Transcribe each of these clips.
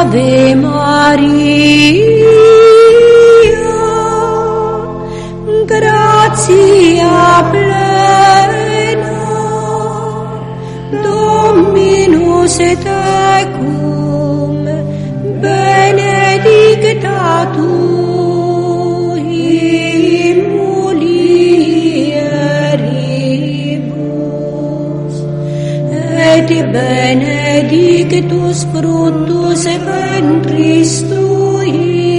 Ave Maria, gratia plena, Dominus tecum, benedicta tu in mulieribus, et benedictus fructus ventris tui,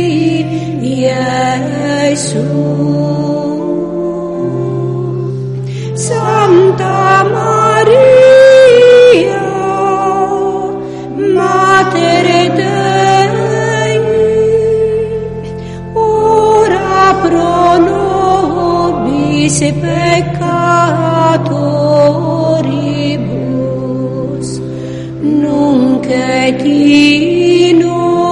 Iesus. Santa Maria, Mater Dei, ora pro nobis peccatoribus, nunc et in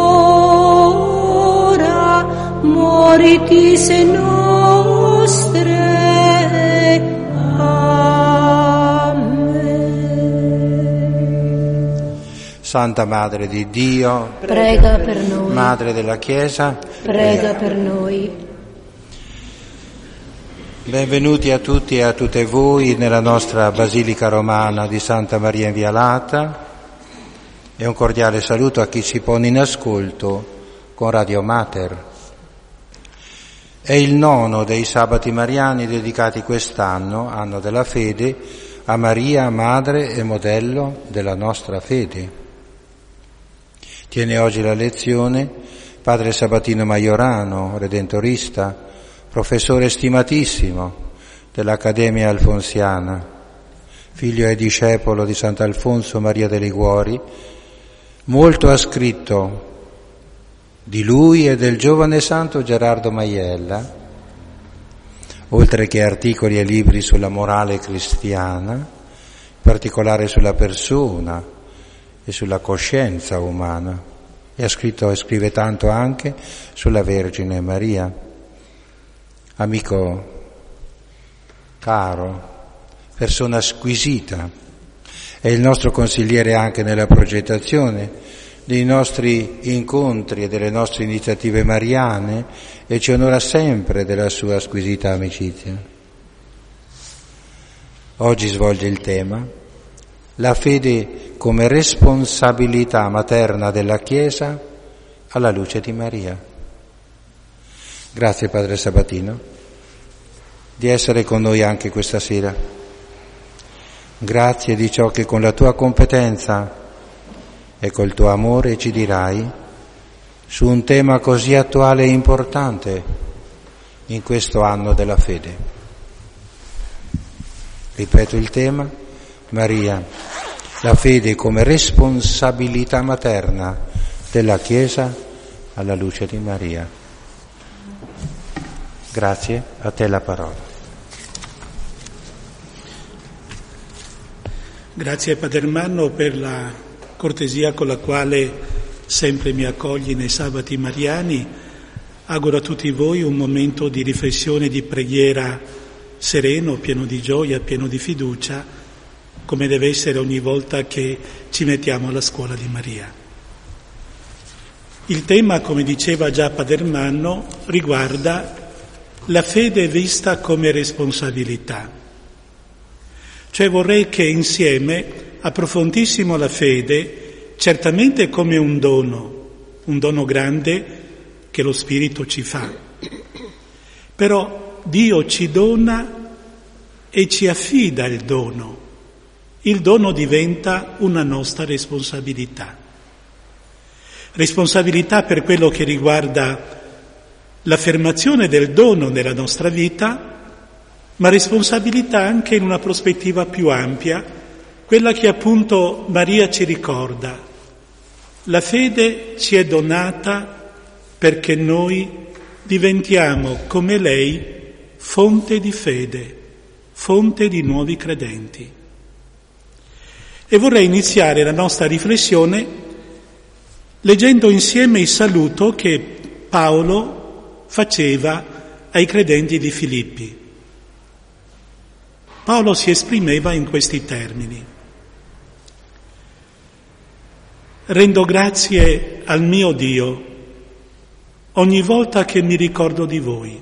hora mortis nostre. Santa Madre di Dio, Prega per noi. Madre della Chiesa, Prega per noi. benvenuti a tutti e a tutte voi nella nostra Basilica Romana di Santa Maria Inviolata e un cordiale saluto a chi ci pone in ascolto con Radio Mater. È il nono dei sabati mariani dedicati quest'anno, anno della fede, a Maria, madre e modello della nostra fede. Tiene oggi la lezione padre Sabatino Majorano, redentorista, professore stimatissimo dell'Accademia Alfonsiana, figlio e discepolo di Sant'Alfonso Maria de' Liguori. Molto ha scritto di lui e del giovane santo Gerardo Maiella, oltre che articoli e libri sulla morale cristiana, in particolare sulla persona e sulla coscienza umana, e ha scritto e scrive tanto anche sulla Vergine Maria. Amico caro, persona squisita, è il nostro consigliere anche nella progettazione dei nostri incontri e delle nostre iniziative mariane e ci onora sempre della sua squisita amicizia. Oggi svolge il tema la fede come responsabilità materna della Chiesa alla luce di Maria. Grazie Padre Sabatino di essere con noi anche questa sera. Grazie di ciò che con la tua competenza e col tuo amore ci dirai su un tema così attuale e importante in questo anno della fede. Ripeto il tema: Maria, la fede come responsabilità materna della Chiesa alla luce di Maria. Grazie, a te la parola. Grazie Padre Ermanno per la cortesia con la quale sempre mi accogli nei sabati mariani. Auguro a tutti voi un momento di riflessione e di preghiera sereno, pieno di gioia, pieno di fiducia, come deve essere ogni volta che ci mettiamo alla scuola di Maria. Il tema, come diceva già Padre Ermanno, riguarda la fede vista come responsabilità. Cioè vorrei che insieme approfondissimo la fede, certamente come un dono grande che lo Spirito ci fa. Però Dio ci dona e ci affida il dono. Il dono diventa una nostra responsabilità. Responsabilità per quello che riguarda l'affermazione del dono nella nostra vita, ma responsabilità anche in una prospettiva più ampia, quella che appunto Maria ci ricorda. La fede ci è donata perché noi diventiamo, come lei, fonte di fede, fonte di nuovi credenti. E vorrei iniziare la nostra riflessione leggendo insieme il saluto che Paolo faceva ai credenti di Filippi. Paolo si esprimeva in questi termini: rendo grazie al mio Dio ogni volta che mi ricordo di voi.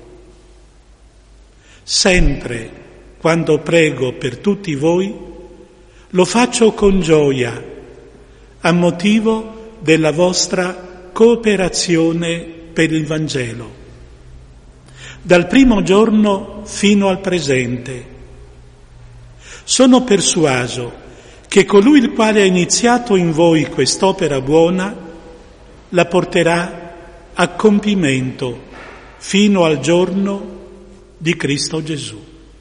Sempre quando prego per tutti voi, lo faccio con gioia, a motivo della vostra cooperazione per il Vangelo, dal primo giorno fino al presente. Sono persuaso che colui il quale ha iniziato in voi quest'opera buona la porterà a compimento fino al giorno di Cristo Gesù.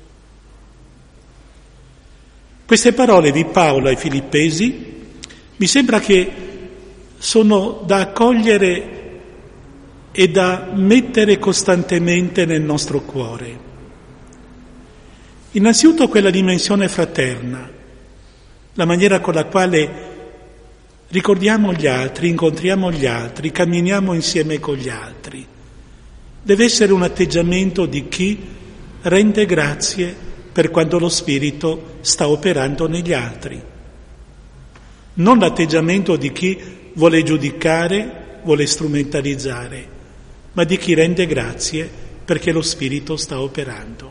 Queste parole di Paolo ai Filippesi mi sembra che sono da accogliere e da mettere costantemente nel nostro cuore. Innanzitutto quella dimensione fraterna, la maniera con la quale ricordiamo gli altri, incontriamo gli altri, camminiamo insieme con gli altri. Deve essere un atteggiamento di chi rende grazie per quando lo Spirito sta operando negli altri. Non l'atteggiamento di chi vuole giudicare, vuole strumentalizzare, ma di chi rende grazie perché lo Spirito sta operando.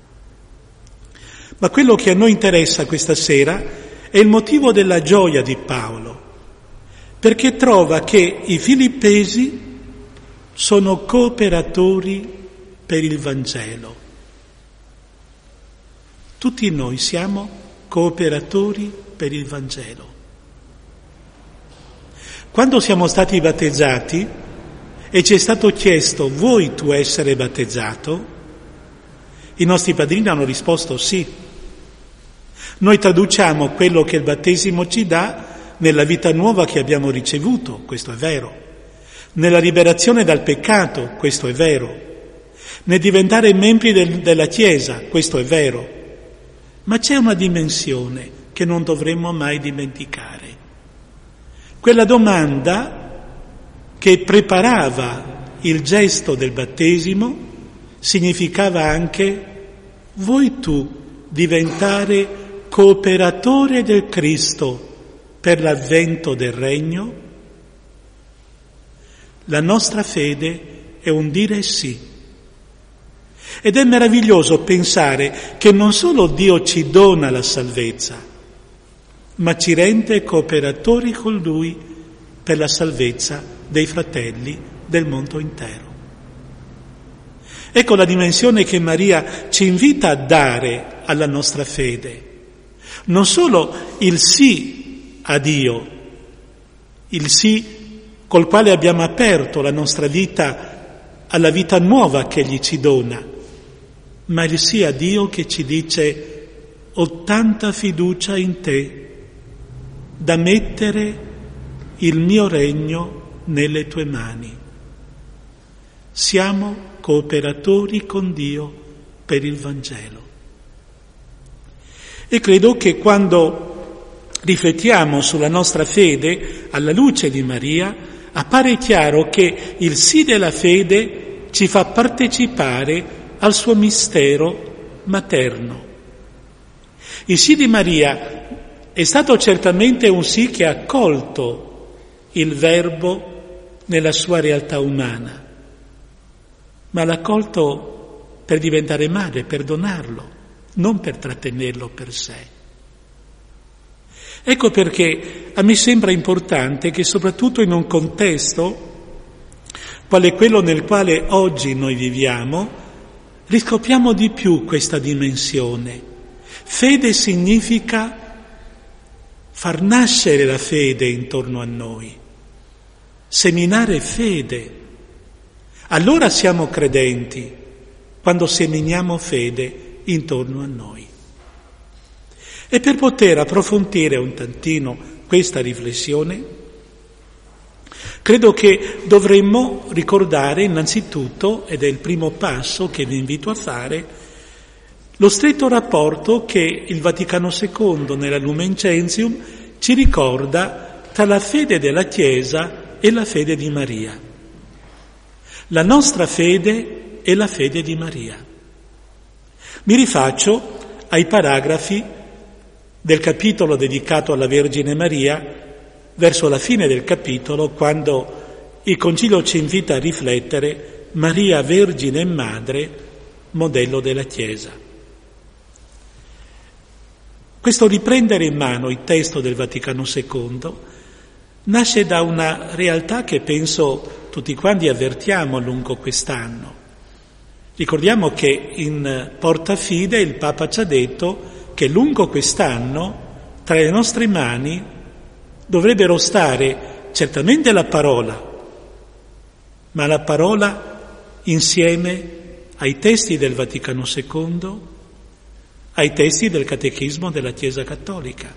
Ma quello che a noi interessa questa sera è il motivo della gioia di Paolo, perché trova che i Filippesi sono cooperatori per il Vangelo. Tutti noi siamo cooperatori per il Vangelo. Quando siamo stati battezzati e ci è stato chiesto: vuoi tu essere battezzato? I nostri padrini hanno risposto sì. Noi traduciamo quello che il battesimo ci dà nella vita nuova che abbiamo ricevuto, questo è vero, nella liberazione dal peccato, questo è vero, nel diventare membri della Chiesa, questo è vero, ma c'è una dimensione che non dovremmo mai dimenticare. Quella domanda che preparava il gesto del battesimo significava anche: vuoi tu diventare cooperatore del Cristo per l'avvento del Regno? La nostra fede è un dire sì. Ed è meraviglioso pensare che non solo Dio ci dona la salvezza, ma ci rende cooperatori con Lui per la salvezza dei fratelli del mondo intero. Ecco la dimensione che Maria ci invita a dare alla nostra fede. Non solo il sì a Dio, il sì col quale abbiamo aperto la nostra vita alla vita nuova che Egli ci dona, ma il sì a Dio che ci dice: ho tanta fiducia in te da mettere il mio regno nelle tue mani. Siamo cooperatori con Dio per il Vangelo. E credo che quando riflettiamo sulla nostra fede alla luce di Maria, appare chiaro che il sì della fede ci fa partecipare al suo mistero materno. Il sì di Maria è stato certamente un sì che ha accolto il Verbo nella sua realtà umana, ma l'ha accolto per diventare madre, per donarlo, non per trattenerlo per sé. Ecco perché a me sembra importante che soprattutto in un contesto quale quello nel quale oggi noi viviamo, riscopriamo di più questa dimensione. Fede significa far nascere la fede intorno a noi, seminare fede. Allora siamo credenti, quando seminiamo fede intorno a noi. E per poter approfondire un tantino questa riflessione, credo che dovremmo ricordare innanzitutto, ed è il primo passo che vi invito a fare, lo stretto rapporto che il Vaticano II nella Lumen Gentium ci ricorda tra la fede della Chiesa e la fede di Maria. La nostra fede è la fede di Maria. Mi rifaccio ai paragrafi del capitolo dedicato alla Vergine Maria verso la fine del capitolo, quando il Concilio ci invita a riflettere Maria Vergine e Madre, modello della Chiesa. Questo riprendere in mano il testo del Vaticano II nasce da una realtà che penso tutti quanti avvertiamo lungo quest'anno. Ricordiamo che in Porta Fide il Papa ci ha detto che lungo quest'anno tra le nostre mani dovrebbero stare certamente la parola, ma la parola insieme ai testi del Vaticano II, ai testi del Catechismo della Chiesa Cattolica.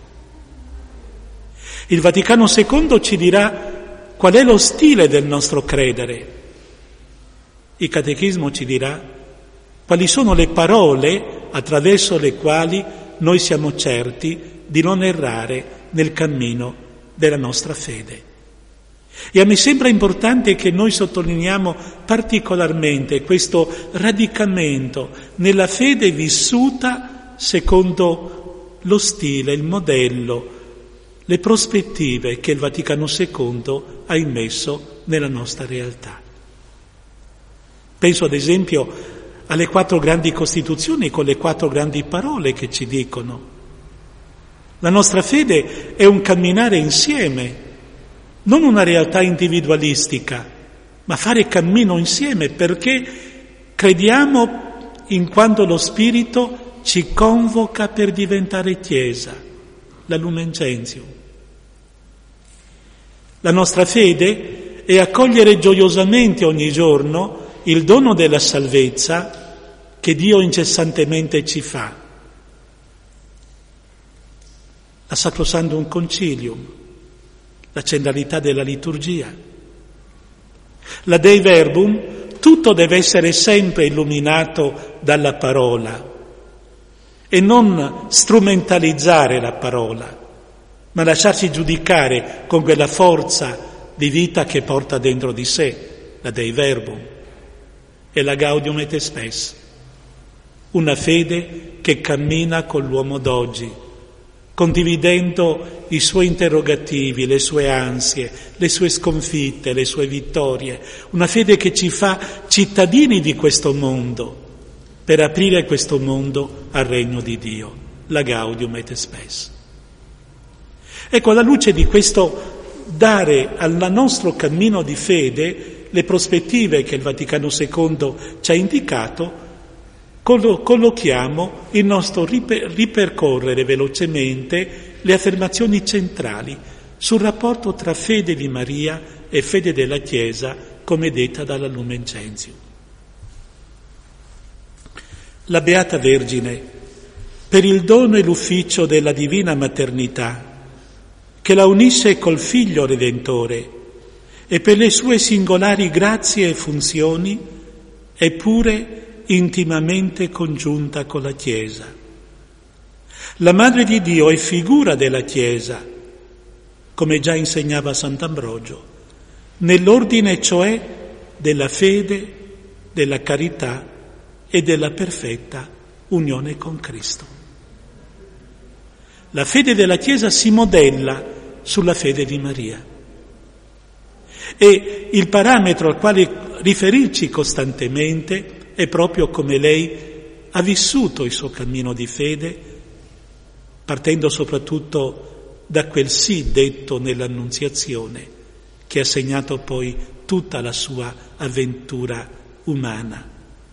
Il Vaticano II ci dirà qual è lo stile del nostro credere. Il Catechismo ci dirà quali sono le parole attraverso le quali noi siamo certi di non errare nel cammino della nostra fede. E a me sembra importante che noi sottolineiamo particolarmente questo radicamento nella fede vissuta secondo lo stile, il modello, le prospettive che il Vaticano II ha immesso nella nostra realtà. Penso ad esempio alle 4 grandi Costituzioni con le 4 grandi parole che ci dicono. La nostra fede è un camminare insieme, non una realtà individualistica, ma fare cammino insieme perché crediamo in quanto lo Spirito ci convoca per diventare Chiesa, la Lumen Gentium. La nostra fede è accogliere gioiosamente ogni giorno il dono della salvezza che Dio incessantemente ci fa. La Sacrosanctum Concilium, la centralità della liturgia. La Dei Verbum, tutto deve essere sempre illuminato dalla parola e non strumentalizzare la parola, ma lasciarsi giudicare con quella forza di vita che porta dentro di sé, la Dei Verbum e la Gaudium et Spes, una fede che cammina con l'uomo d'oggi, condividendo i suoi interrogativi, le sue ansie, le sue sconfitte, le sue vittorie, una fede che ci fa cittadini di questo mondo, per aprire questo mondo al regno di Dio, la Gaudium et Spes. Ecco, alla luce di questo dare al nostro cammino di fede le prospettive che il Vaticano II ci ha indicato, collochiamo il nostro ripercorrere velocemente le affermazioni centrali sul rapporto tra fede di Maria e fede della Chiesa come detta dalla Lumen Gentium. La Beata Vergine, per il dono e l'ufficio della divina maternità, che la unisce col Figlio Redentore, e per le sue singolari grazie e funzioni, è pure intimamente congiunta con la Chiesa. La Madre di Dio è figura della Chiesa, come già insegnava Sant'Ambrogio, nell'ordine cioè della fede, della carità e della perfetta unione con Cristo. La fede della Chiesa si modella sulla fede di Maria. E il parametro al quale riferirci costantemente è proprio come lei ha vissuto il suo cammino di fede, partendo soprattutto da quel sì detto nell'Annunziazione, che ha segnato poi tutta la sua avventura umana.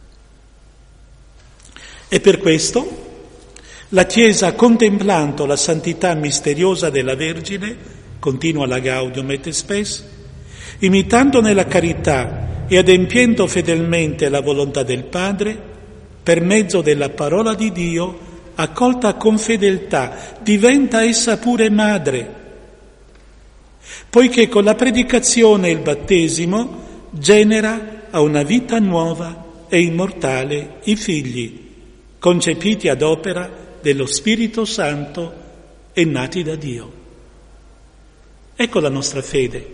E per questo la Chiesa, contemplando la santità misteriosa della Vergine, continua la Gaudium et Spes, imitandone la carità e adempiendo fedelmente la volontà del Padre, per mezzo della parola di Dio, accolta con fedeltà, diventa essa pure madre, poiché con la predicazione e il battesimo genera a una vita nuova e immortale i figli, concepiti ad opera dello Spirito Santo e nati da Dio. Ecco la nostra fede.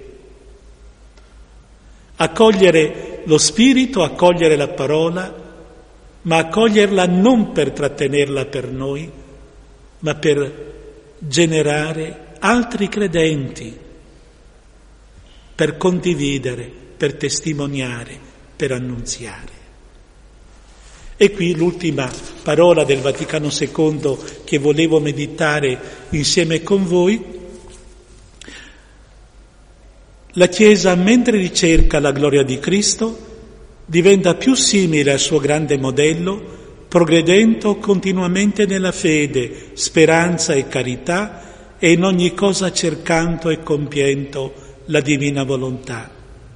Accogliere lo Spirito, accogliere la parola, ma accoglierla non per trattenerla per noi, ma per generare altri credenti per condividere, per testimoniare, per annunziare. E qui l'ultima parola del Vaticano II che volevo meditare insieme con voi. La Chiesa, mentre ricerca la gloria di Cristo, diventa più simile al suo grande modello, progredendo continuamente nella fede, speranza e carità, e in ogni cosa cercando e compiendo la divina volontà.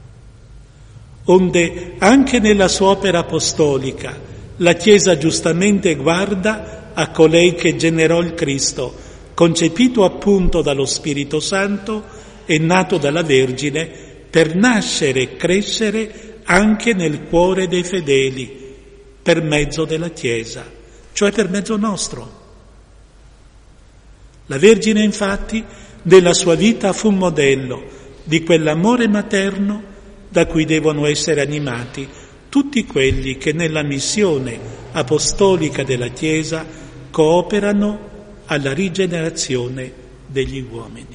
Onde anche nella sua opera apostolica la Chiesa giustamente guarda a colei che generò il Cristo, concepito appunto dallo Spirito Santo e nato dalla Vergine, per nascere e crescere anche nel cuore dei fedeli, per mezzo della Chiesa, cioè per mezzo nostro. La Vergine, infatti, nella sua vita fu un modello di quell'amore materno da cui devono essere animati tutti quelli che nella missione apostolica della Chiesa cooperano alla rigenerazione degli uomini.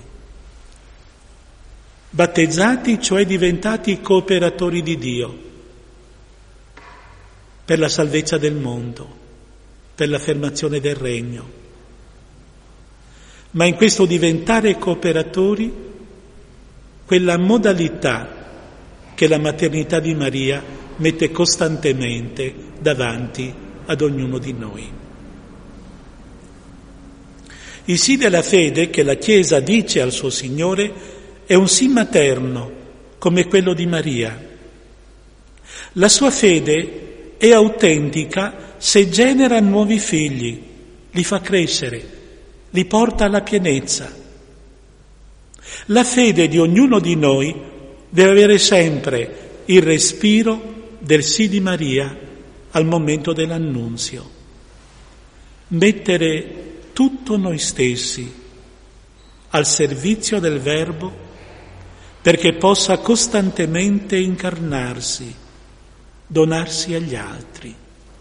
Battezzati, cioè diventati cooperatori di Dio, per la salvezza del mondo, per l'affermazione del Regno. Ma in questo diventare cooperatori, quella modalità che la maternità di Maria mette costantemente davanti ad ognuno di noi. Il sì della fede che la Chiesa dice al suo Signore è un sì materno, come quello di Maria. La sua fede è autentica se genera nuovi figli, li fa crescere, li porta alla pienezza. La fede di ognuno di noi deve avere sempre il respiro del sì di Maria al momento dell'annunzio. Mettere tutto noi stessi al servizio del Verbo perché possa costantemente incarnarsi, donarsi agli altri,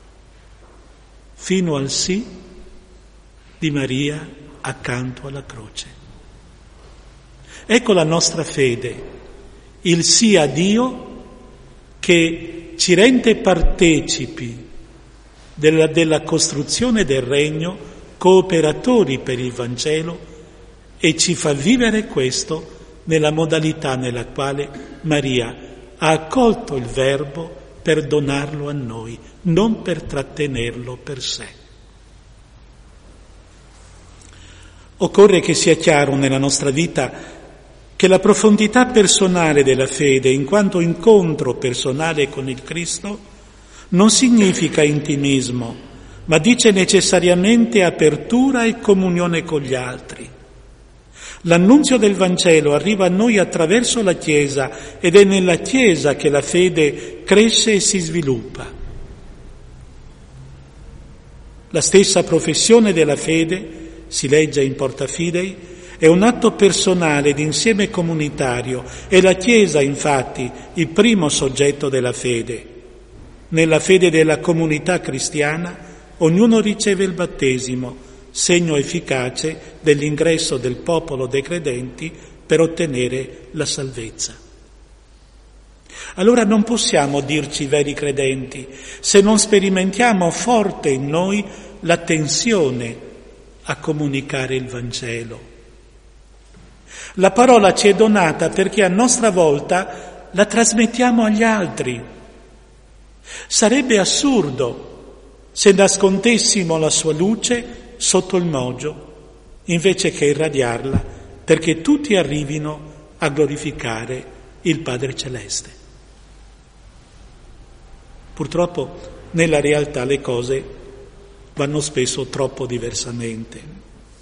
fino al sì di Maria accanto alla croce. Ecco la nostra fede, il sì a Dio che ci rende partecipi della costruzione del Regno, cooperatori per il Vangelo, e ci fa vivere questo nella modalità nella quale Maria ha accolto il Verbo per donarlo a noi, non per trattenerlo per sé. Occorre che sia chiaro nella nostra vita che la profondità personale della fede, in quanto incontro personale con il Cristo, non significa intimismo, ma dice necessariamente apertura e comunione con gli altri. L'annunzio del Vangelo arriva a noi attraverso la Chiesa ed è nella Chiesa che la fede cresce e si sviluppa. La stessa professione della fede, si legge in Porta Fidei, è un atto personale d'insieme comunitario. È la Chiesa, infatti, il primo soggetto della fede. Nella fede della comunità cristiana, ognuno riceve il battesimo, segno efficace dell'ingresso del popolo dei credenti per ottenere la salvezza. Allora non possiamo dirci veri credenti se non sperimentiamo forte in noi la tensione a comunicare il Vangelo. La parola ci è donata perché a nostra volta la trasmettiamo agli altri. Sarebbe assurdo se nascondessimo la sua luce sotto il mogio, invece che irradiarla, perché tutti arrivino a glorificare il Padre Celeste. Purtroppo nella realtà le cose vanno spesso troppo diversamente.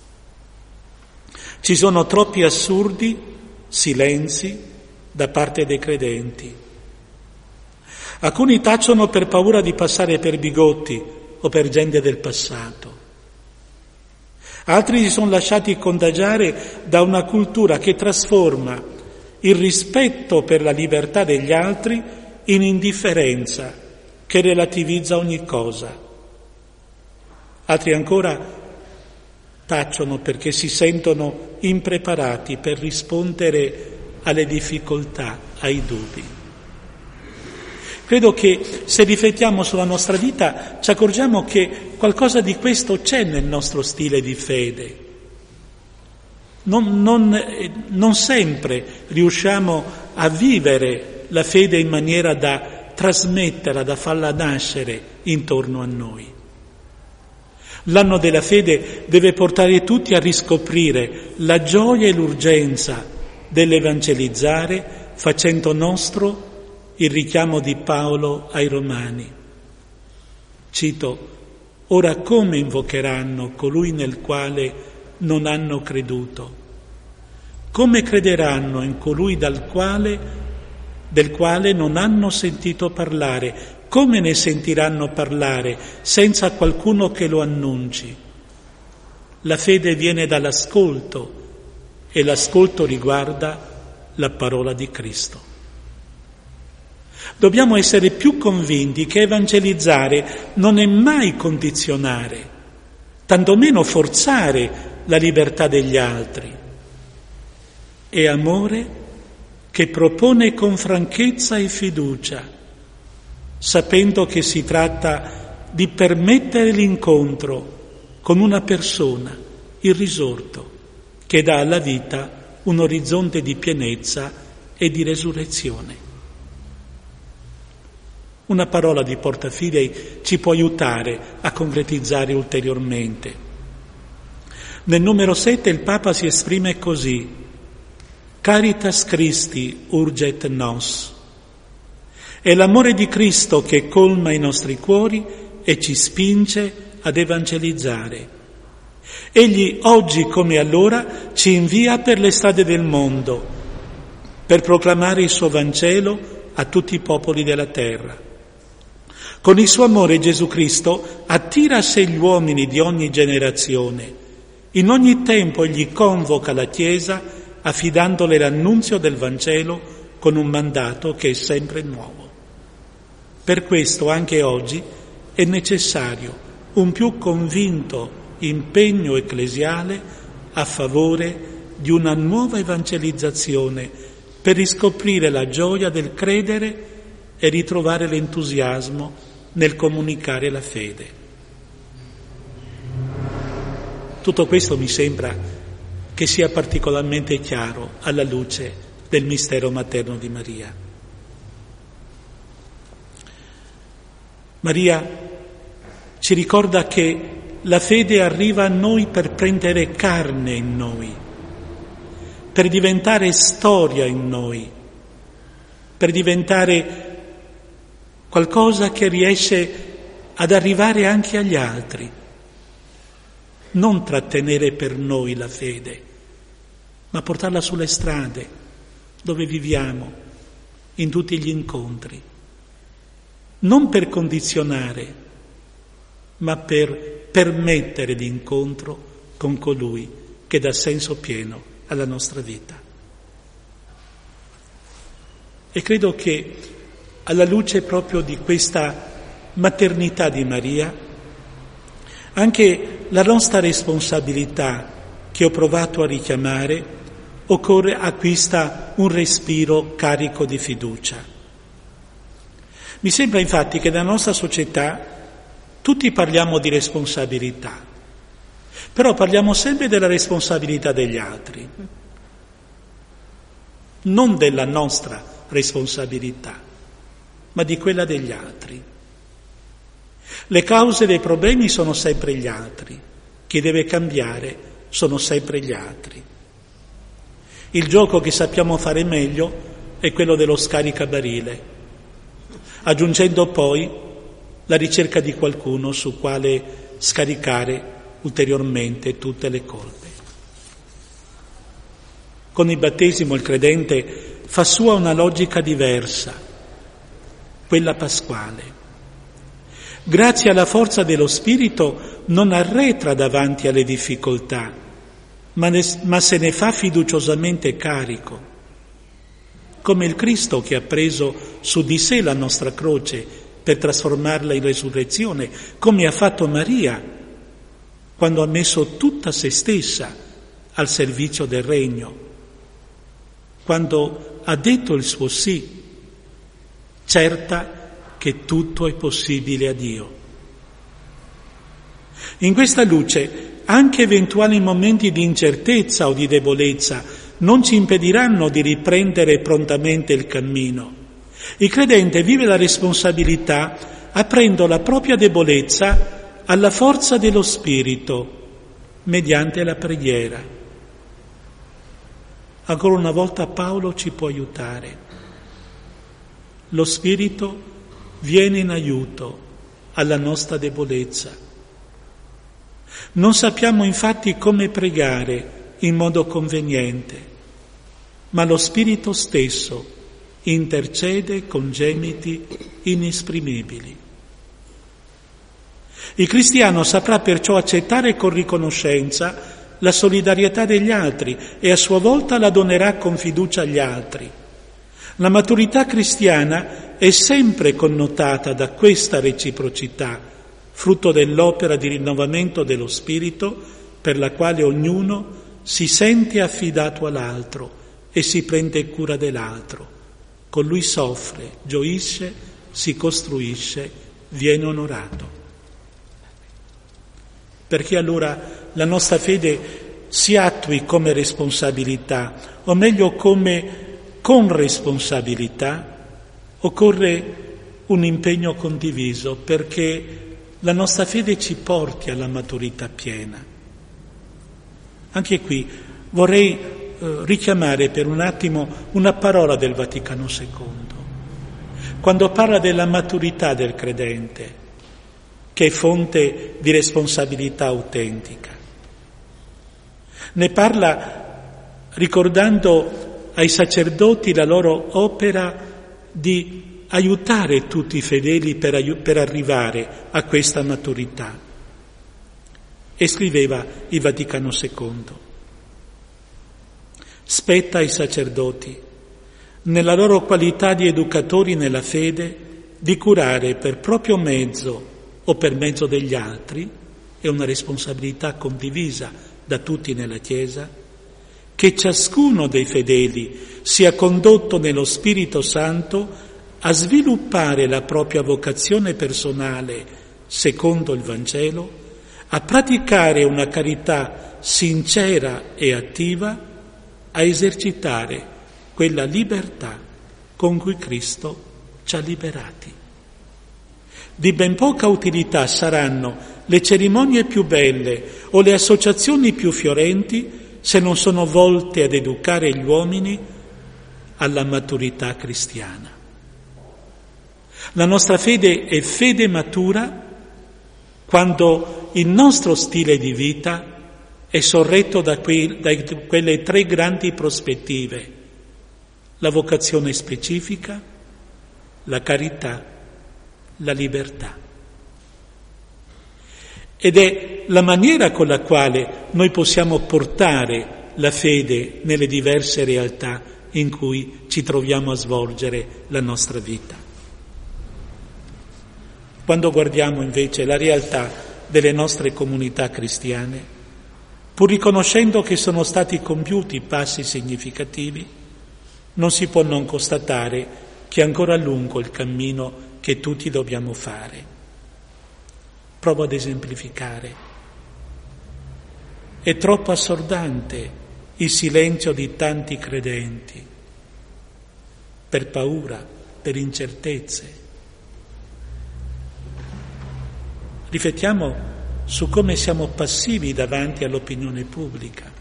Ci sono troppi assurdi, silenzi da parte dei credenti. Alcuni tacciono per paura di passare per bigotti o per gente del passato. Altri si sono lasciati contagiare da una cultura che trasforma il rispetto per la libertà degli altri in indifferenza, che relativizza ogni cosa. Altri ancora tacciono perché si sentono impreparati per rispondere alle difficoltà, ai dubbi. Credo che se riflettiamo sulla nostra vita ci accorgiamo che qualcosa di questo c'è nel nostro stile di fede. Non sempre riusciamo a vivere la fede in maniera da trasmetterla, da farla nascere intorno a noi. L'anno della fede deve portare tutti a riscoprire la gioia e l'urgenza dell'evangelizzare, facendo nostro il richiamo di Paolo ai Romani. Cito: ora come invocheranno colui nel quale non hanno creduto? Come crederanno in colui del quale non hanno sentito parlare? Come ne sentiranno parlare senza qualcuno che lo annunci? La fede viene dall'ascolto e l'ascolto riguarda la parola di Cristo. Dobbiamo essere più convinti che evangelizzare non è mai condizionare, tantomeno forzare la libertà degli altri. È amore che propone con franchezza e fiducia, sapendo che si tratta di permettere l'incontro con una persona, il risorto, che dà alla vita un orizzonte di pienezza e di resurrezione. Una parola di Portafidei ci può aiutare a concretizzare ulteriormente. Nel numero 7 il Papa si esprime così: Caritas Christi urget nos. È l'amore di Cristo che colma i nostri cuori e ci spinge ad evangelizzare. Egli oggi come allora ci invia per le strade del mondo per proclamare il suo Vangelo a tutti i popoli della terra. Con il suo amore Gesù Cristo attira a sé gli uomini di ogni generazione. In ogni tempo egli convoca la Chiesa affidandole l'annunzio del Vangelo con un mandato che è sempre nuovo. Per questo anche oggi è necessario un più convinto impegno ecclesiale a favore di una nuova evangelizzazione per riscoprire la gioia del credere e ritrovare l'entusiasmo nel comunicare la fede. Tutto questo mi sembra che sia particolarmente chiaro alla luce del mistero materno di Maria. Maria ci ricorda che la fede arriva a noi per prendere carne in noi, per diventare storia in noi, per diventare qualcosa che riesce ad arrivare anche agli altri. Non trattenere per noi la fede, ma portarla sulle strade, dove viviamo, in tutti gli incontri. Non per condizionare, ma per permettere l'incontro con colui che dà senso pieno alla nostra vita. E credo che alla luce proprio di questa maternità di Maria, anche la nostra responsabilità, che ho provato a richiamare, acquista un respiro carico di fiducia. Mi sembra infatti che nella nostra società tutti parliamo di responsabilità, però parliamo sempre della responsabilità degli altri, non della nostra responsabilità, ma di quella degli altri. Le cause dei problemi sono sempre gli altri, chi deve cambiare sono sempre gli altri. Il gioco che sappiamo fare meglio è quello dello scaricabarile, aggiungendo poi la ricerca di qualcuno su quale scaricare ulteriormente tutte le colpe. Con il battesimo il credente fa sua una logica diversa, quella pasquale. Grazie alla forza dello Spirito non arretra davanti alle difficoltà, ma se ne fa fiduciosamente carico, come il Cristo che ha preso su di sé la nostra croce per trasformarla in resurrezione, come ha fatto Maria quando ha messo tutta se stessa al servizio del regno, quando ha detto il suo sì, certa che tutto è possibile a Dio. In questa luce anche eventuali momenti di incertezza o di debolezza non ci impediranno di riprendere prontamente il cammino. Il credente vive la responsabilità aprendo la propria debolezza alla forza dello Spirito mediante la preghiera. Ancora una volta Paolo ci può aiutare. Lo Spirito viene in aiuto alla nostra debolezza. Non sappiamo infatti come pregare in modo conveniente, ma lo Spirito stesso intercede con gemiti inesprimibili. Il cristiano saprà perciò accettare con riconoscenza la solidarietà degli altri e a sua volta la donerà con fiducia agli altri. La maturità cristiana è sempre connotata da questa reciprocità, frutto dell'opera di rinnovamento dello Spirito per la quale ognuno si sente affidato all'altro e si prende cura dell'altro. Con lui soffre, gioisce, si costruisce, viene onorato. Perché allora la nostra fede si attui come responsabilità, o meglio con responsabilità, occorre un impegno condiviso perché la nostra fede ci porti alla maturità piena. Anche qui vorrei richiamare per un attimo una parola del Vaticano II, quando parla della maturità del credente, che è fonte di responsabilità autentica. Ne parla ricordando ai sacerdoti la loro opera di aiutare tutti i fedeli per arrivare a questa maturità. E scriveva il Vaticano II: spetta ai sacerdoti, nella loro qualità di educatori nella fede, di curare per proprio mezzo o per mezzo degli altri, è una responsabilità condivisa da tutti nella Chiesa, che ciascuno dei fedeli sia condotto nello Spirito Santo a sviluppare la propria vocazione personale secondo il Vangelo, a praticare una carità sincera e attiva, a esercitare quella libertà con cui Cristo ci ha liberati. Di ben poca utilità saranno le cerimonie più belle o le associazioni più fiorenti se non sono volte ad educare gli uomini alla maturità cristiana. La nostra fede è fede matura quando il nostro stile di vita è sorretto da quelle tre grandi prospettive: la vocazione specifica, la carità, la libertà. Ed è la maniera con la quale noi possiamo portare la fede nelle diverse realtà in cui ci troviamo a svolgere la nostra vita. Quando guardiamo invece la realtà delle nostre comunità cristiane, pur riconoscendo che sono stati compiuti passi significativi, non si può non constatare che è ancora lungo il cammino che tutti dobbiamo fare. Provo ad esemplificare. È troppo assordante il silenzio di tanti credenti, per paura, per incertezze. Riflettiamo su come siamo passivi davanti all'opinione pubblica,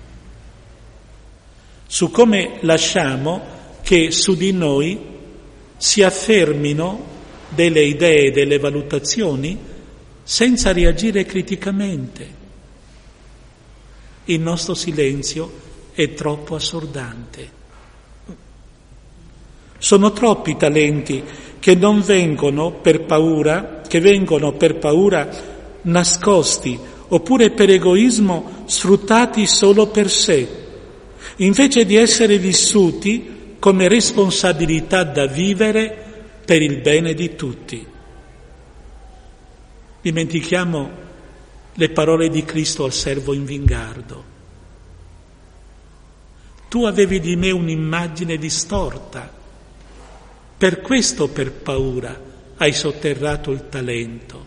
su come lasciamo che su di noi si affermino delle idee, delle valutazioni senza reagire criticamente. Il nostro silenzio è troppo assordante. Sono troppi talenti che non vengono per paura, che vengono per paura nascosti oppure per egoismo sfruttati solo per sé, invece di essere vissuti come responsabilità da vivere per il bene di tutti. Dimentichiamo le parole di Cristo al servo invingardo. Tu avevi di me un'immagine distorta. Per questo, per paura, hai sotterrato il talento.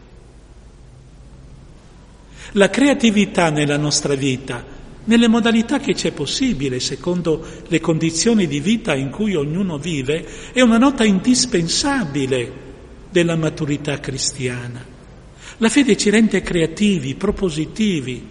La creatività nella nostra vita, nelle modalità che c'è possibile, secondo le condizioni di vita in cui ognuno vive, è una nota indispensabile della maturità cristiana. La fede ci rende creativi, propositivi.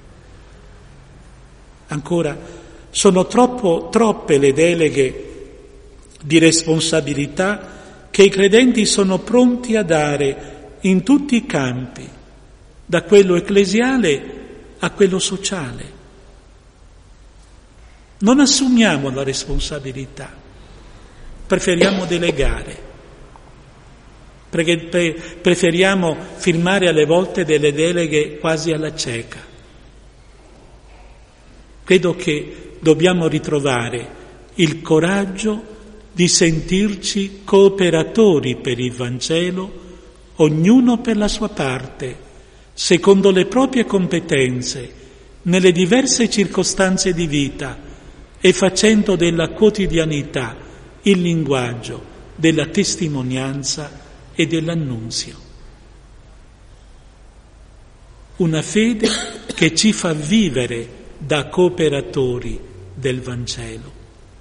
Ancora, sono troppe le deleghe di responsabilità che i credenti sono pronti a dare in tutti i campi, da quello ecclesiale a quello sociale. Non assumiamo la responsabilità, preferiamo delegare, preferiamo firmare alle volte delle deleghe quasi alla cieca. Credo che dobbiamo ritrovare il coraggio di sentirci cooperatori per il Vangelo, ognuno per la sua parte, secondo le proprie competenze, nelle diverse circostanze di vita e facendo della quotidianità il linguaggio della testimonianza e dell'annunzio. Una fede che ci fa vivere da cooperatori del Vangelo.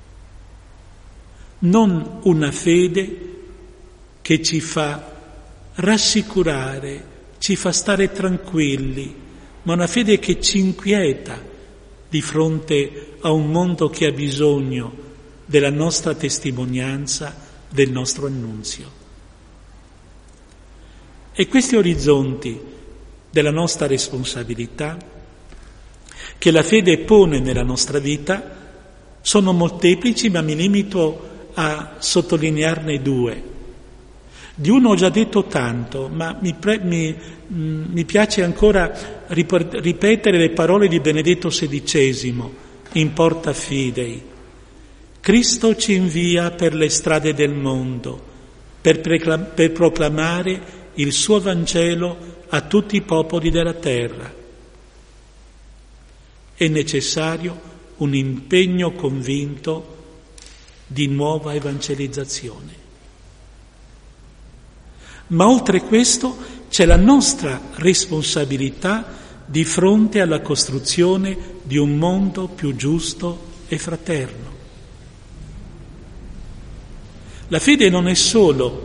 Non una fede che ci fa rassicurare, ci fa stare tranquilli, ma una fede che ci inquieta di fronte a un mondo che ha bisogno della nostra testimonianza, del nostro annunzio. E questi orizzonti della nostra responsabilità, che la fede pone nella nostra vita, sono molteplici, ma mi limito a sottolinearne due. Di uno ho già detto tanto, ma mi piace ancora ripetere le parole di Benedetto XVI in Porta Fidei. Cristo ci invia per le strade del mondo, per proclamare il suo Vangelo a tutti i popoli della terra. È necessario un impegno convinto di nuova evangelizzazione. Ma oltre questo c'è la nostra responsabilità di fronte alla costruzione di un mondo più giusto e fraterno. La fede non è solo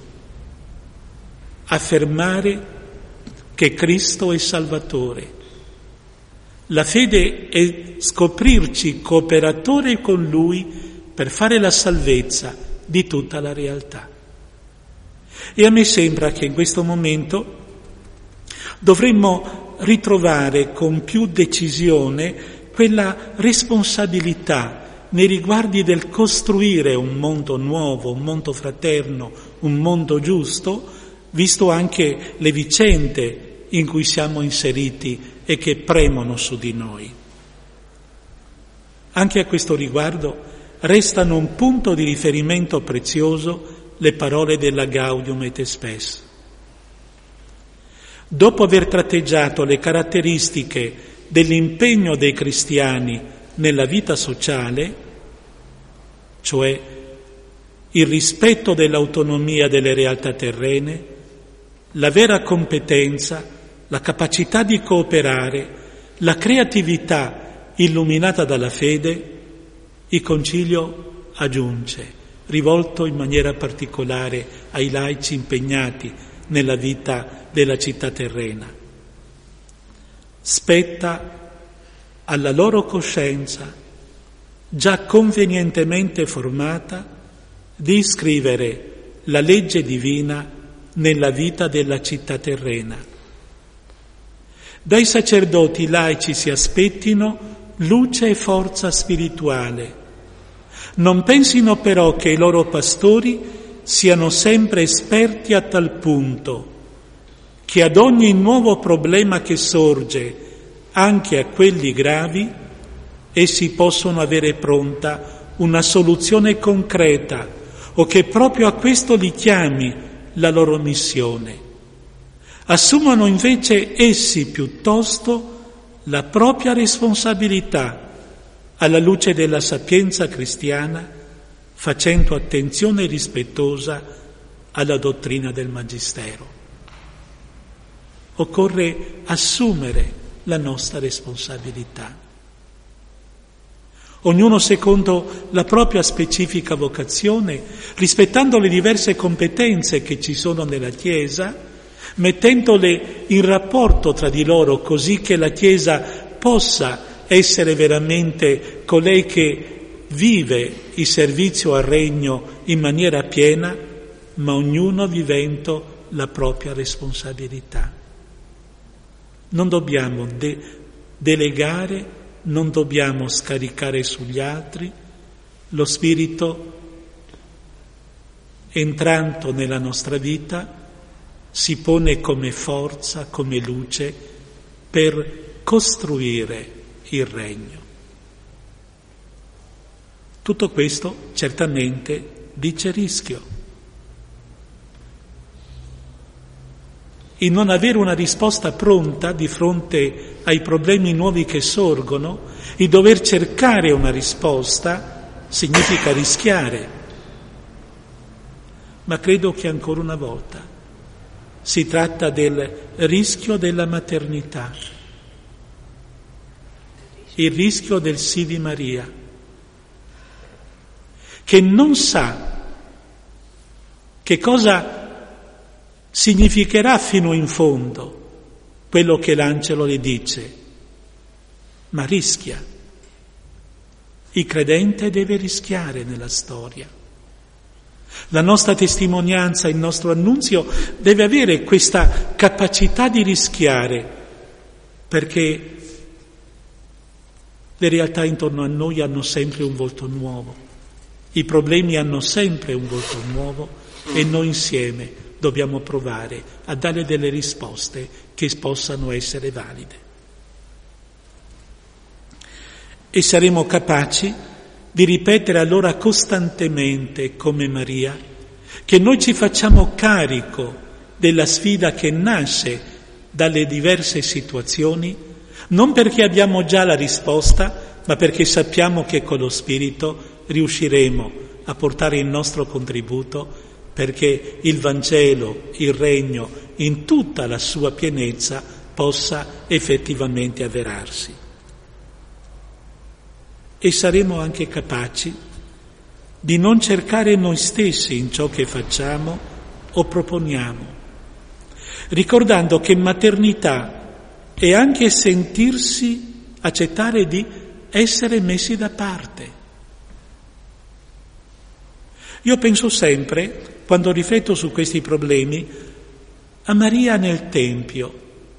affermare che Cristo è Salvatore. La fede è scoprirci cooperatore con Lui per fare la salvezza di tutta la realtà. E a me sembra che in questo momento dovremmo ritrovare con più decisione quella responsabilità nei riguardi del costruire un mondo nuovo, un mondo fraterno, un mondo giusto, visto anche le vicende in cui siamo inseriti e che premono su di noi. Anche a questo riguardo restano un punto di riferimento prezioso le parole della Gaudium et Spes. Dopo aver tratteggiato le caratteristiche dell'impegno dei cristiani nella vita sociale, cioè il rispetto dell'autonomia delle realtà terrene, la vera competenza, la capacità di cooperare, la creatività illuminata dalla fede, il Concilio aggiunge, rivolto in maniera particolare ai laici impegnati nella vita della città terrena: spetta alla loro coscienza, già convenientemente formata, di iscrivere la legge divina nella vita della città terrena. Dai sacerdoti laici si aspettino luce e forza spirituale. Non pensino però che i loro pastori siano sempre esperti a tal punto che ad ogni nuovo problema che sorge, anche a quelli gravi, essi possono avere pronta una soluzione concreta, o che proprio a questo li chiami la loro missione. Assumano invece essi piuttosto la propria responsabilità alla luce della sapienza cristiana, facendo attenzione rispettosa alla dottrina del Magistero. Occorre assumere la nostra responsabilità. Ognuno secondo la propria specifica vocazione, rispettando le diverse competenze che ci sono nella Chiesa, mettendole in rapporto tra di loro così che la Chiesa possa essere veramente colei che vive il servizio al Regno in maniera piena, ma ognuno vivendo la propria responsabilità. Non dobbiamo delegare, non dobbiamo scaricare sugli altri. Lo Spirito, entrando nella nostra vita, si pone come forza, come luce per costruire il Regno. Tutto questo certamente dice rischio. Il non avere una risposta pronta di fronte ai problemi nuovi che sorgono, il dover cercare una risposta, significa rischiare. Ma credo che ancora una volta si tratta del rischio della maternità, il rischio del sì di Maria, che non sa che cosa significherà fino in fondo quello che l'angelo le dice, ma rischia. Il credente deve rischiare nella storia. La nostra testimonianza, il nostro annunzio deve avere questa capacità di rischiare, perché le realtà intorno a noi hanno sempre un volto nuovo, i problemi hanno sempre un volto nuovo e noi insieme dobbiamo provare a dare delle risposte che possano essere valide. E saremo capaci di ripetere allora costantemente, come Maria, che noi ci facciamo carico della sfida che nasce dalle diverse situazioni, non perché abbiamo già la risposta, ma perché sappiamo che con lo Spirito riusciremo a portare il nostro contributo perché il Vangelo, il Regno, in tutta la sua pienezza possa effettivamente avverarsi. E saremo anche capaci di non cercare noi stessi in ciò che facciamo o proponiamo, ricordando che maternità è anche sentirsi, accettare di essere messi da parte. Io penso sempre, quando rifletto su questi problemi, a Maria nel Tempio,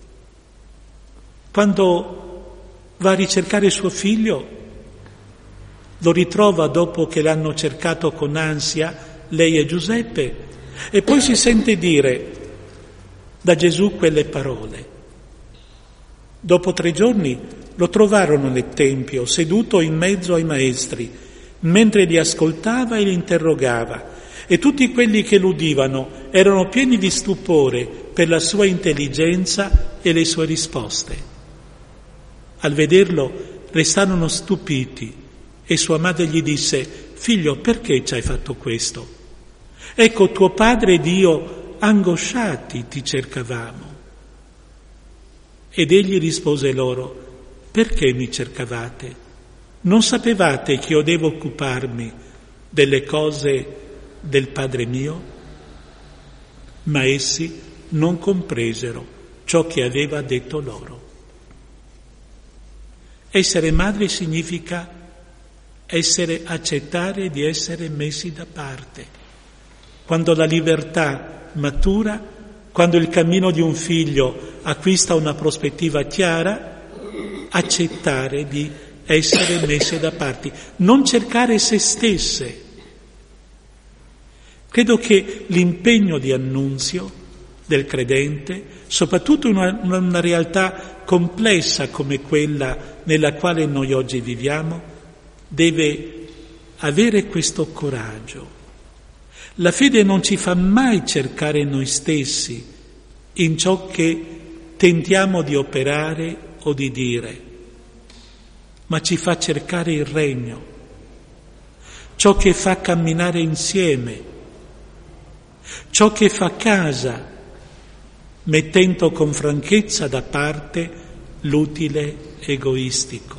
quando va a ricercare suo figlio, lo ritrova dopo che l'hanno cercato con ansia, lei e Giuseppe, e poi si sente dire da Gesù quelle parole. Dopo 3 giorni lo trovarono nel Tempio, seduto in mezzo ai maestri, mentre li ascoltava e li interrogava, e tutti quelli che l'udivano erano pieni di stupore per la sua intelligenza e le sue risposte. Al vederlo restarono stupiti e sua madre gli disse: «Figlio, perché ci hai fatto questo? Ecco, tuo padre ed io angosciati ti cercavamo». Ed egli rispose loro: «Perché mi cercavate? Non sapevate che io devo occuparmi delle cose del Padre mio?» Ma essi non compresero ciò che aveva detto loro. Essere madre significa accettare di essere messi da parte. Quando la libertà matura, quando il cammino di un figlio acquista una prospettiva chiara, accettare di essere messe da parte, non cercare se stesse. Credo che l'impegno di annunzio del credente, soprattutto in una realtà complessa come quella nella quale noi oggi viviamo, deve avere questo coraggio. La fede non ci fa mai cercare noi stessi in ciò che tentiamo di operare o di dire, ma ci fa cercare il regno, ciò che fa camminare insieme, ciò che fa casa, mettendo con franchezza da parte l'utile egoistico.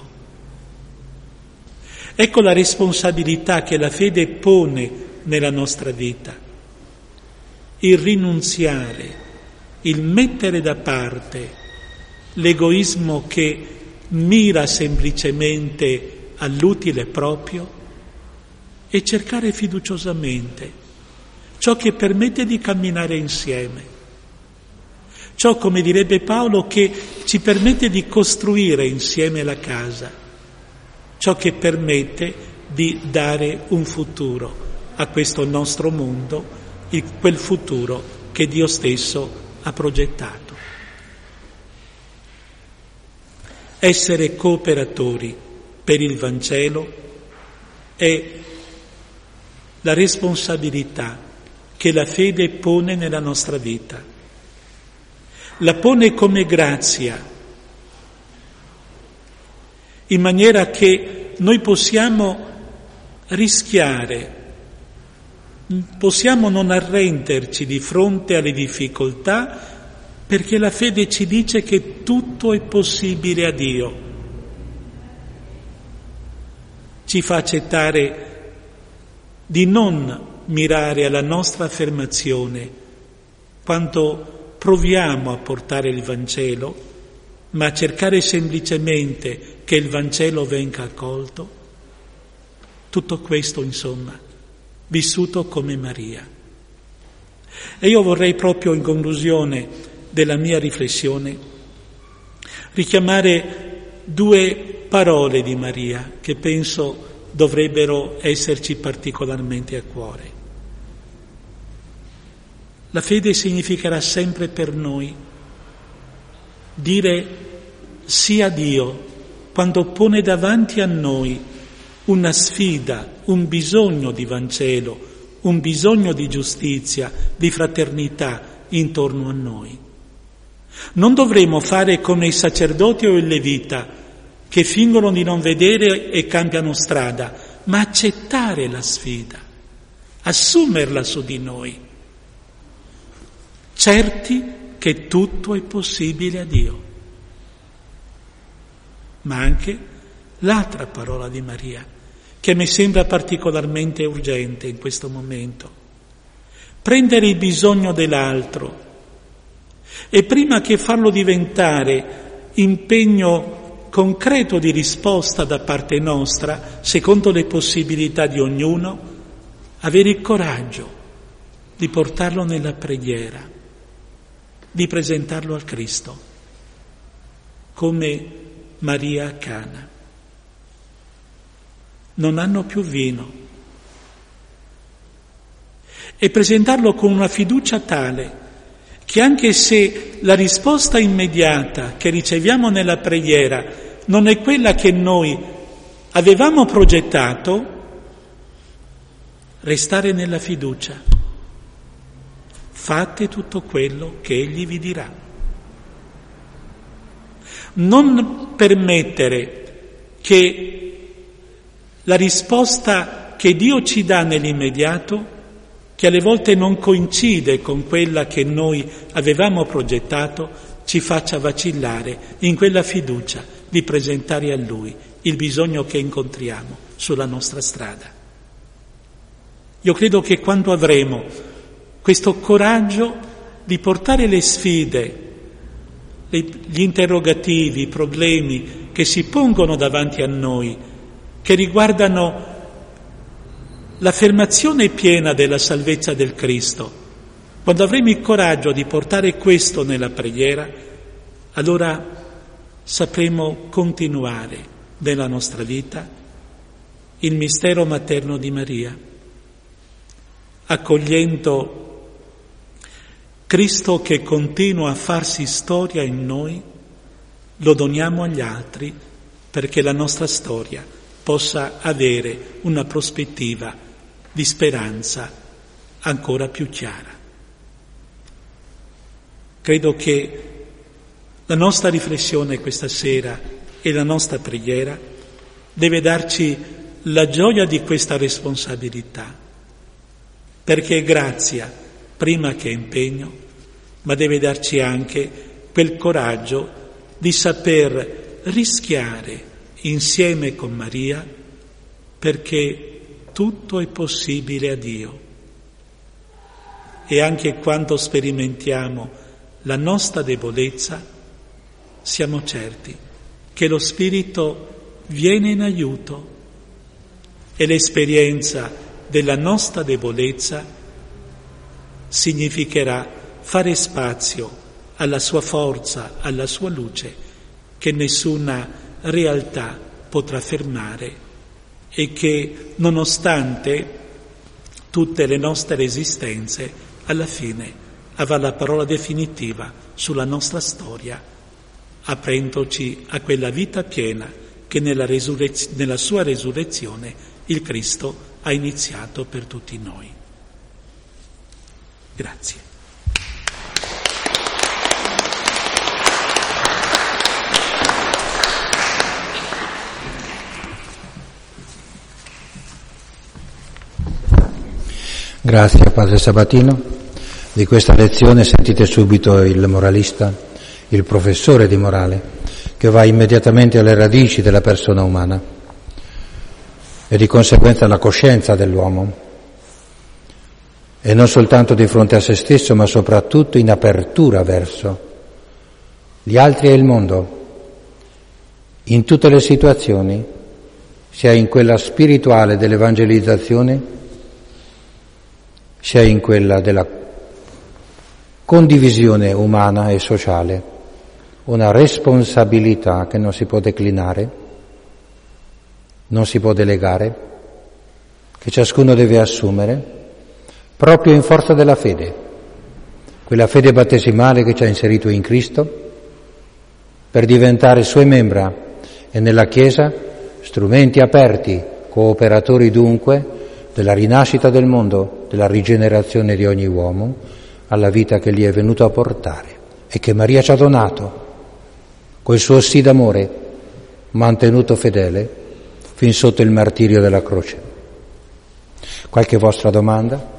Ecco la responsabilità che la fede pone nella nostra vita, il rinunziare, il mettere da parte l'egoismo che mira semplicemente all'utile proprio e cercare fiduciosamente ciò che permette di camminare insieme, ciò, come direbbe Paolo, che ci permette di costruire insieme la casa, ciò che permette di dare un futuro a questo nostro mondo, quel futuro che Dio stesso ha progettato. Essere cooperatori per il Vangelo è la responsabilità che la fede pone nella nostra vita. La pone come grazia, in maniera che noi possiamo rischiare, possiamo non arrenderci di fronte alle difficoltà, perché la fede ci dice che tutto è possibile a Dio. Ci fa accettare di non mirare alla nostra affermazione quando proviamo a portare il Vangelo, ma a cercare semplicemente che il Vangelo venga accolto. Tutto questo, insomma, vissuto come Maria. E io vorrei proprio in conclusione della mia riflessione richiamare due parole di Maria che penso dovrebbero esserci particolarmente a cuore. La fede significherà sempre per noi dire sì a Dio quando pone davanti a noi una sfida, un bisogno di Vangelo, un bisogno di giustizia, di fraternità intorno a noi. Non dovremo fare come i sacerdoti o il levita che fingono di non vedere e cambiano strada, ma accettare la sfida, assumerla su di noi, certi che tutto è possibile a Dio. Ma anche l'altra parola di Maria, che mi sembra particolarmente urgente in questo momento: prendere il bisogno dell'altro e prima che farlo diventare impegno concreto di risposta da parte nostra, secondo le possibilità di ognuno, avere il coraggio di portarlo nella preghiera, di presentarlo al Cristo, come Maria a Cana. Non hanno più vino. E presentarlo con una fiducia tale che anche se la risposta immediata che riceviamo nella preghiera non è quella che noi avevamo progettato, restare nella fiducia. Fate tutto quello che Egli vi dirà. Non permettere che la risposta che Dio ci dà nell'immediato, che alle volte non coincide con quella che noi avevamo progettato, ci faccia vacillare in quella fiducia di presentare a Lui il bisogno che incontriamo sulla nostra strada. Io credo che quando avremo questo coraggio di portare le sfide, gli interrogativi, i problemi che si pongono davanti a noi, che riguardano l'affermazione piena della salvezza del Cristo, quando avremo il coraggio di portare questo nella preghiera, allora sapremo continuare nella nostra vita il mistero materno di Maria, accogliendo Cristo che continua a farsi storia in noi, lo doniamo agli altri perché la nostra storia possa avere una prospettiva di speranza ancora più chiara. Credo che la nostra riflessione questa sera e la nostra preghiera deve darci la gioia di questa responsabilità, perché è grazia prima che impegno, ma deve darci anche quel coraggio di saper rischiare insieme con Maria, perché tutto è possibile a Dio. E anche quando sperimentiamo la nostra debolezza, siamo certi che lo Spirito viene in aiuto e l'esperienza della nostra debolezza significherà fare spazio alla sua forza, alla sua luce, che nessuna realtà potrà fermare e che, nonostante tutte le nostre resistenze, alla fine avrà la parola definitiva sulla nostra storia, aprendoci a quella vita piena che nella sua resurrezione il Cristo ha iniziato per tutti noi. Grazie. Grazie Padre Sabatino. Di questa lezione sentite subito il moralista, il professore di morale, che va immediatamente alle radici della persona umana e di conseguenza alla coscienza dell'uomo, e non soltanto di fronte a se stesso, ma soprattutto in apertura verso gli altri e il mondo, in tutte le situazioni, sia in quella spirituale dell'evangelizzazione, sia in quella della condivisione umana e sociale, una responsabilità che non si può declinare, non si può delegare, che ciascuno deve assumere proprio in forza della fede, quella fede battesimale che ci ha inserito in Cristo per diventare sue membra e nella Chiesa strumenti aperti, cooperatori dunque della rinascita del mondo, della rigenerazione di ogni uomo alla vita che gli è venuto a portare e che Maria ci ha donato col suo sì d'amore mantenuto fedele fin sotto il martirio della croce. Qualche vostra domanda?